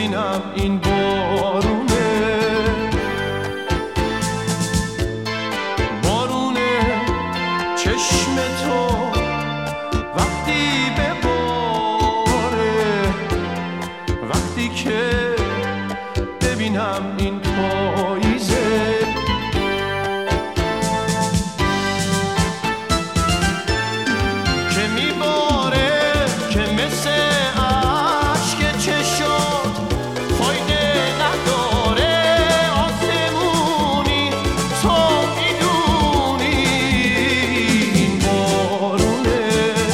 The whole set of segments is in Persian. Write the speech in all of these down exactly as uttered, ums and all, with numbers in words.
ببینم این بارونه، بارونه چشم تو وقتی بباره، وقتی که ببینم این پاییزه، که میباره که مثل عشق چشم فایده نداره، آسمونی تو میدونی این بارونه.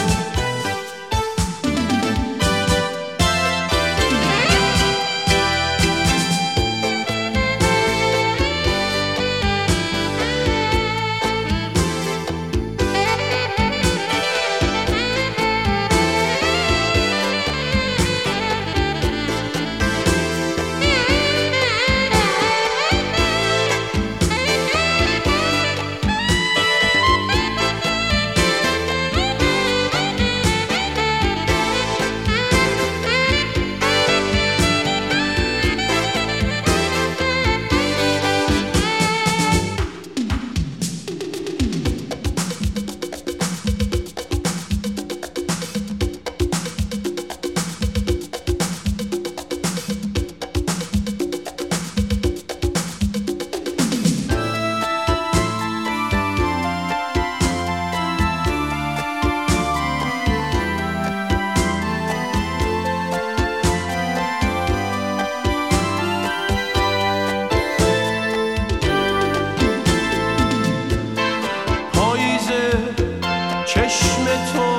چشم تو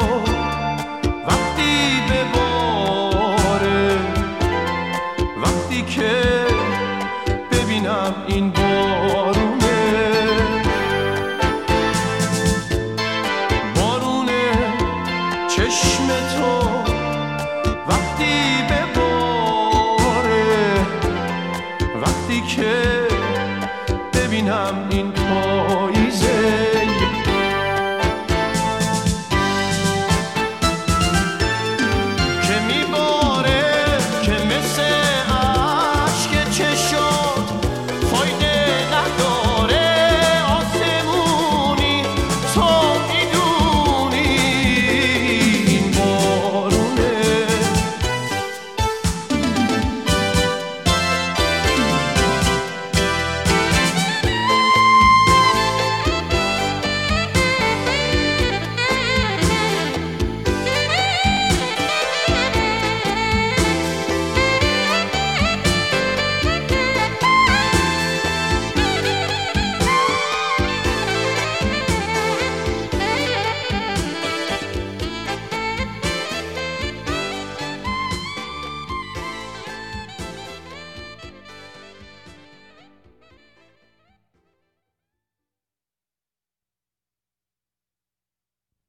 وقتی بباره، وقتی که ببینم این بارونه، بارونه چشم تو وقتی بباره، وقتی که ببینم این پا